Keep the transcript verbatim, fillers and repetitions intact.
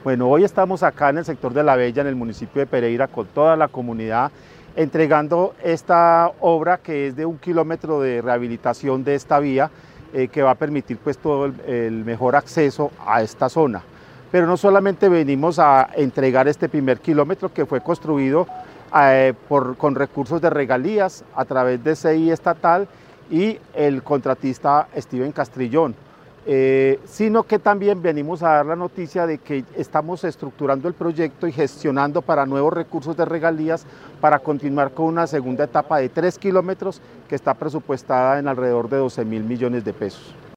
Bueno, hoy estamos acá en el sector de La Bella, en el municipio de Pereira, con toda la comunidad, entregando esta obra que es de un kilómetro de rehabilitación de esta vía, eh, que va a permitir pues todo el, el mejor acceso a esta zona. Pero no solamente venimos a entregar este primer kilómetro que fue construido eh, por, con recursos de regalías a través de C I estatal y el contratista Steven Castrillón. Eh, sino que también venimos a dar la noticia de que estamos estructurando el proyecto y gestionando para nuevos recursos de regalías para continuar con una segunda etapa de tres kilómetros que está presupuestada en alrededor de doce mil millones de pesos.